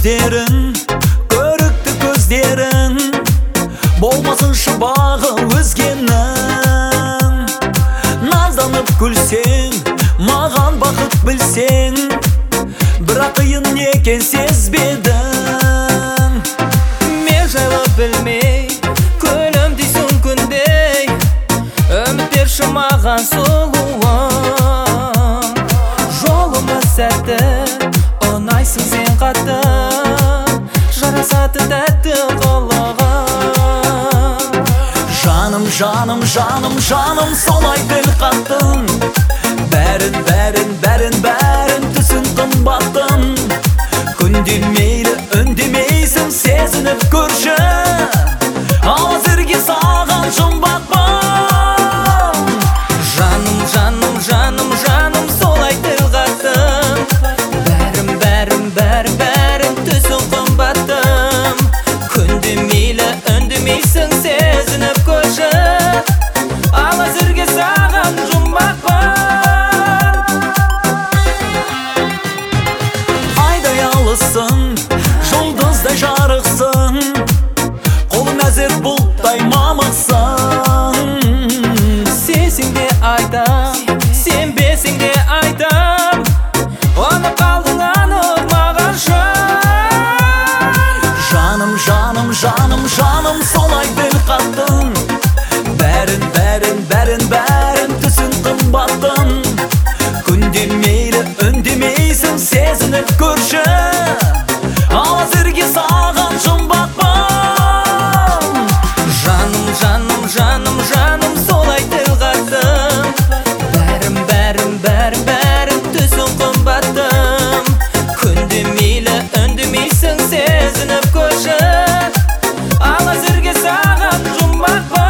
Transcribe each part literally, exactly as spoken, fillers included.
көздерің, көрікті көздерің, болмасын шыбағы өзгенің. Назданып күлсең, маған бақыт білсең, бірақ қиын екен сезбедің. Мен жайлы білмей, күлім дейсің күндей, үміттерші маған сұлуым. Жолыма сәтті, ұнайсың сен қатты, жарасады тәтті қылығың. Жаным, жаным, жаным, жаным, солай тіл қаттың. Бәрін, бәрін, бәрін, бәрін түсін қымбаттың. Күнде мейлі үндемейсің, сезініп көрші, ал әзірге саған жұмбақпын. Жаным, жаным, жаным, жаным, солай тіл қаттың. Бәрін, бәрін, бәрін, бәрін түсін қымбаттың. Күнде мейлі үндемейсің, сезініп көрші, ал әзірге саған жұмбақпын. Айдай алысың, жұлдыздай жарықсың, қолың әзір бұлттай мамықсың. Сенсең де айтам, сенбесең де айтам, оны қалдың анық маған шын. Жаным, жаным, жаным, жаным, солай тіл қаттың. Бәрін, бәрін, бәрін, бәрін түсін қымбаттың. Күнде мейлі үндемейсің, сезініп көрші, ал әзірге саған жұмбақпын. Жаным, жаным, жаным, жаным, солай тіл қаттың. Бәрін, бәрін, бәрін, бәрін түсін қымбаттың. Күнде мейлі үндемейсің, сезініп көрші, ал әзірге саған жұмбақпын.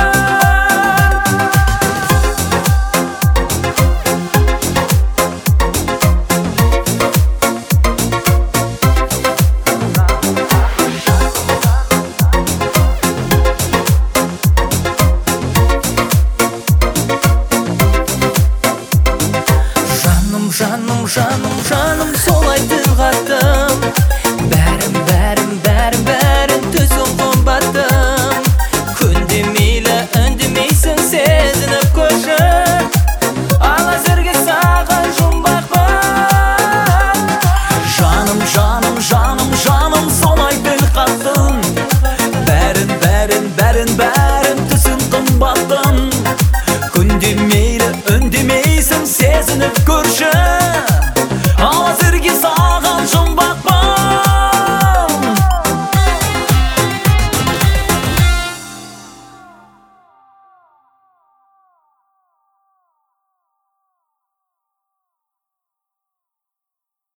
Жаным, жаным, жаным, жаным, солай тіл қаттың. Бәрін, бәрін, бәрін, бәрін түсін қымбаттың. Күнде мейлі үндемейсің, сезініп көрші, ал әзірге саған жұмбақпын. Жаным, жаным, жаным, жаным, солай тіл қаттың. Бәрін, бәрін, бәрін, бәрін түсін қымбаттың. Күнде мейлі үндемейсің, сезініп көрші, ал әзірге